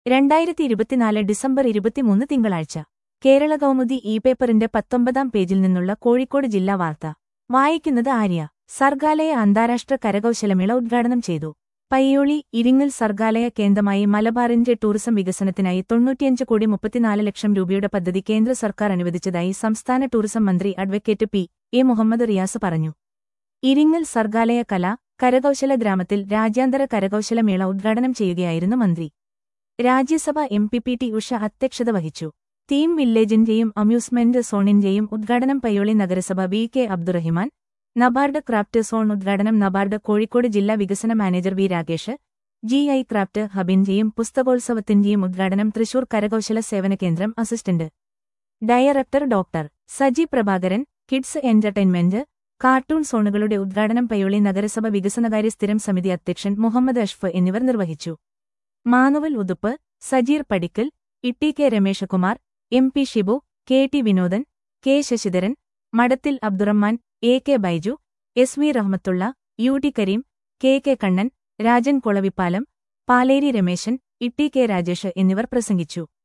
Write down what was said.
2024 December 23 തിങ്കളാഴ്ച കേരള കൗമുദി പേപ്പറിന്റെ 19-ാം പേജിൽ നിന്നുള്ള കോഴിക്കോട് ജില്ലാ വാർത്ത വായിക്കുന്നത് ആര്യ. സർഗാലയ അന്താരാഷ്ട്ര കരകൗശലമേള ഉദ്ഘാടനം ചെയ്തു. പയ്യോളി ഇരിങ്ങൽ സർഗാലയ കേന്ദ്രമായി മലബാറിന്റെ ടൂറിസം വികസനത്തിനായി 95,34 ലക്ഷം രൂപയുടെ പദ്ധതി കേന്ദ്ര സർക്കാർ അനുവദിച്ചതായി സംസ്ഥാന ടൂറിസം മന്ത്രി അഡ്വക്കേറ്റ് പി.എ. മുഹമ്മദ് റിയാസ് പറഞ്ഞു. ഇരിങ്ങൽ സർഗാലയ കരകൗശല ഗ്രാമത്തിൽ രാജ്യാന്തര കരകൗശലമേള ഉദ്ഘാടനം ചെയ്യുകയായിരുന്നു മന്ത്രി. രാജ്യസഭ എം.പി. പി.ടി. ഉഷ അധ്യക്ഷത വഹിച്ചു. തീം വില്ലേജിന്റെയും അമ്യൂസ്മെന്റ് സോണിന്റെയും ഉദ്ഘാടനം പയ്യോളി നഗരസഭ V K. Abdurahiman, NABARD craft zone ഉദ്ഘാടനം നബാർഡ് കോഴിക്കോട് ജില്ലാ വികസന manager V. Rakesh, G I. Craft ഹബിന്റെയും പുസ്തകോത്സവത്തിന്റെയും ഉദ്ഘാടനം തൃശൂർ കരകൗശല സേവന കേന്ദ്രം assistant director doctor Saji Prabhakaran, kids entertainment, cartoon സോണുകളുടെ ഉദ്ഘാടനം പയ്യോളി നഗരസഭ വികസനകാര്യ സ്ഥിരം സമിതി അധ്യക്ഷൻ മുഹമ്മദ് അഷ്ഫ് എന്നിവർ നിർവഹിച്ചു. Manual Uthup, Sajeer Padikkal, E T. Rameshakumar, M P. Shibu, K T. Vinodan, K. Sasidharan, Madathil Abdurahman, A K. Baiju, S V. Rahmathulla, U T. Kareem, K K. Kannan, Rajan Kolavippalam, Paleri Rameshan, E T. Rajesh എന്നിവർ പ്രസംഗിച്ചു.